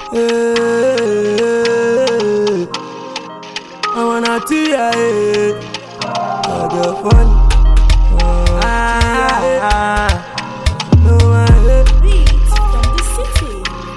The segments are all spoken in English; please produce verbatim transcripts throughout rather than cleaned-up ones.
Hey, I wanna tell ya, hey, I get funny. Ah, ah, no one Beats from the city.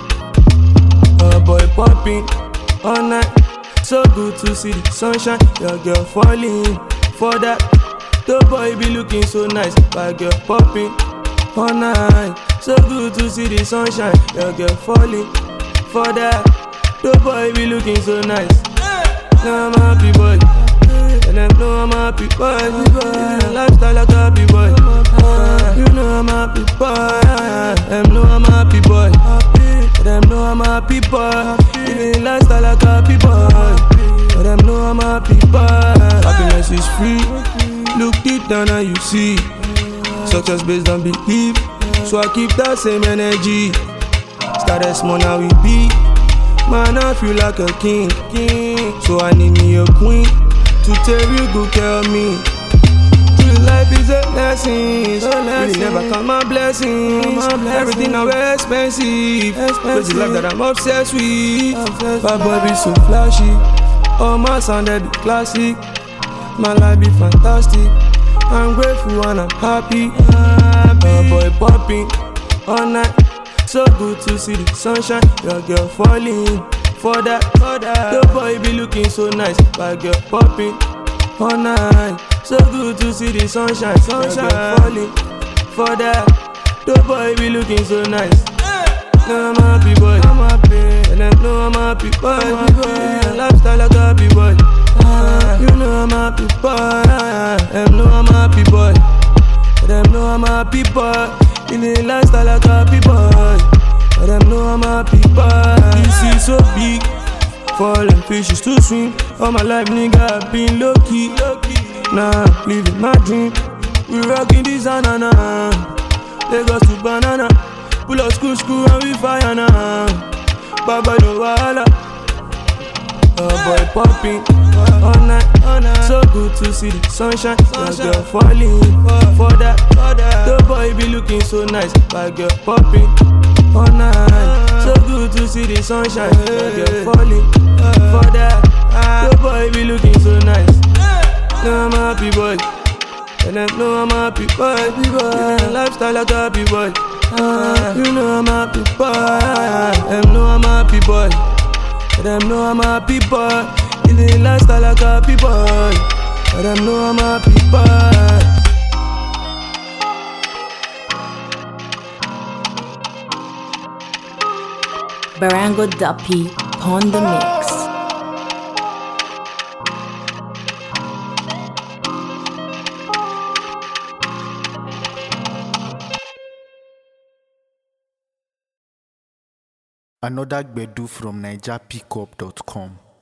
a boy popping all night. So good to see the sunshine. Your girl falling for that. The boy be looking so nice. My girl popping all night. So good to see the sunshine. Your girl falling for that. The boy be looking so nice. Now I'm happy boy. And I know I'm happy boy. Yeah, lifestyle like happy boy. Uh, you know I'm happy boy. Them know I'm happy boy. Them know I'm happy boy. Living lifestyle like happy boy. Them know I'm happy boy. Happiness is free. Look deep down and you see. Success based on belief. So I keep that same energy. Started small, now we big. Man, I feel like a king, king. So I need me a queen to take real good care of me. True life is a lesson, so really never count my blessings. My blessings. Everything now expensive. Cause the life that I'm obsessed with. My boy be so flashy. All my sound they be classic. My life be fantastic. I'm grateful and I'm happy. My boy popping all night. So good to see the sunshine. Your girl falling for that, for that. The boy be looking so nice. My girl popping all night. So good to see the sunshine. Sunshine. Your girl falling for that. The boy be looking so nice. Now I'm happy boy. I'm happy. And I know I'm happy boy. Yeah, lifestyle like happy boy. Uh, you know I'm happy boy. Them know I'm happy boy. Them know I'm happy boy. Living lifestyle like happy boy. Them know I'm happy boy. This is so big. Falling fishes to swim. All my life nigga I've been low key. Now I'm living my dream. We rocking this anana. Lagos to banana. Pull up school school and we fire now. Baba no wahala. A boy popping all night, all night. So good to see the sunshine. My girl falling for that. The boy be looking so nice. My girl popping all night. So good to see the sunshine. My girl falling for that. The boy be looking so nice. Now I'm happy boy. And I know I'm happy boy. Yeah, lifestyle like happy boy. Uh, you know I'm happy boy. Them know I'm happy boy. Them know I'm happy boy. Living lifestyle like happy boy. Them know I'm happy boy. Barango Duppy on the mix. Another Gbedu from Niger Pickup dot com.